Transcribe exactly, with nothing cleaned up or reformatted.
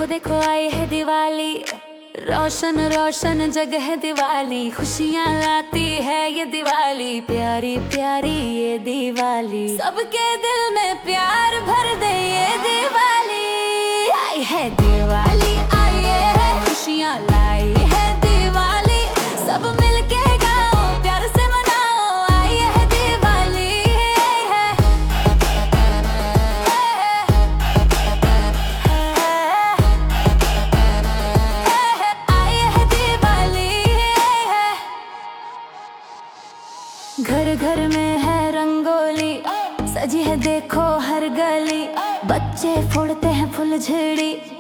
देखो आई है दिवाली, रोशन रोशन जग है दिवाली, खुशियाँ लाती है ये दिवाली, प्यारी प्यारी ये दिवाली, सबके दिल में प्यार भर दे ये दिवाली। आई है दिवाली, आई है खुशियाँ लाई है दिवाली, सब मिलके गाओ प्यार से मनाओ, आई है दिवाली है। आई है दिवाली है। घर घर में है रंगोली, सजी है देखो हर गली, बच्चे फोड़ते हैं फुलझड़ी,